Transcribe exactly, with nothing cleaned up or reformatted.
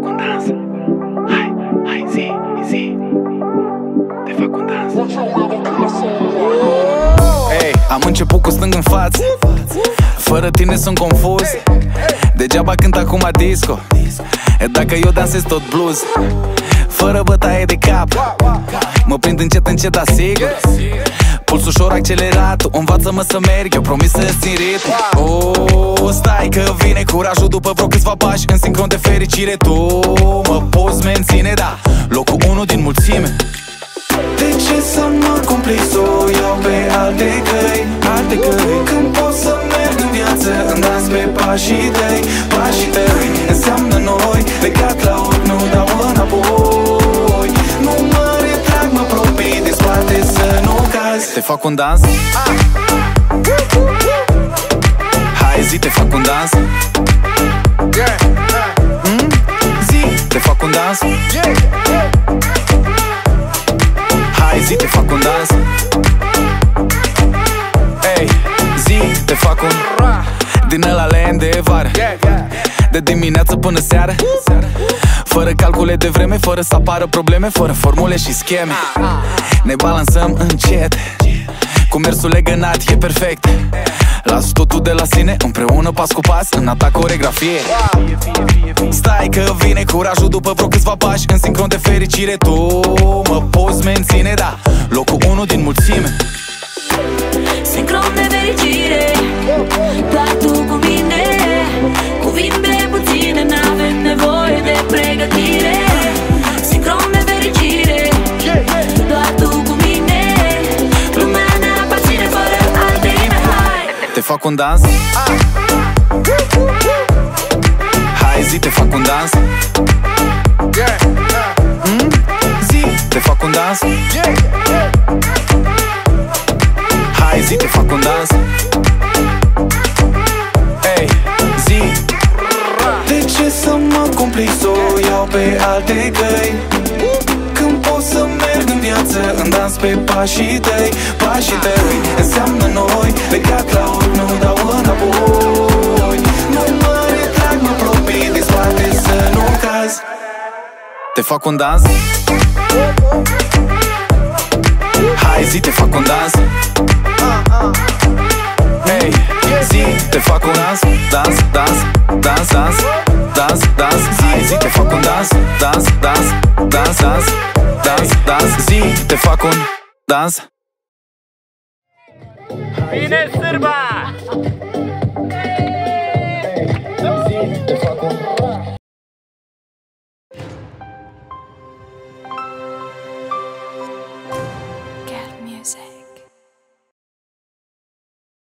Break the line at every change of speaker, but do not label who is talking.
fac un dans. Hai, hai, zi, zi. Te fac un dans. Hey, am început cu stâng în față, fără tine sunt confuz. Degeaba cânt acum disco, e dacă eu dansez tot blues. Fără bătaie de cap, mă prind încet, încet, asigur. Puls ușor accelerat, învață-mă să merg, eu promis să-ți țin ritm. Oh, stai că vine curajul după vreo câțiva pași în sincron de fericire. Tu mă poți menține, da, locul unu din mulțime. De ce să mă complic, să o iau pe alte căi, alte căi, când pot să merg în viață, în dans pe pașii tăi, pașii tăi. Înseamnă noi, legat la ochi, nu dau înapoi. Nu mă retrag, mă apropii de spate să nu cazi. Te fac un dans? Hai zi, te fac un dans? mm? Zi, te fac un dans? Hai zi, te fac un dans. Ei, zi, te fac un din ăla len de vară, de dimineață până seară, fără calcule de vreme, fără să apară probleme, fără formule și scheme. Ne balansăm încet, cu mersul legănat e perfect. Las totul de la sine, împreună pas cu pas, în atac coregrafie. Stai că vine curajul după vreo câțiva pași în sincron de fericire. Tu mă poți menține, da, locul unu din mulțime.
Sincron de fericire, doar tu cu mine. Cuvinte puține, n-avem nevoie de pregătire. Sincron de fericire, doar tu cu mine. Lumea ne aparține fără alte rime. Hai,
te fac un dans? Hai zi, te fac un dans? mm? Zi, te fac un dans? Hai zi, te fac un dans? Ei, zi. De ce să mă complic, să o iau pe alte căi, când pot să merg în viață, în dans pe pașii tăi, pașii tăi. Înseamnă noi, legat la ochi, nu dau înapoi. Nu mă retrag, mă apropii de spate să nu cazi. Te fac un dans? Hai zi, te fac un dans? Hey, zi, te fac un dans? Dans, dans, dans, dans, dans, dans. Hai zi, te fac un dans? Dans, dans, dans, dans, dans, dans. Zi, te fac un dans?
Vine sârba!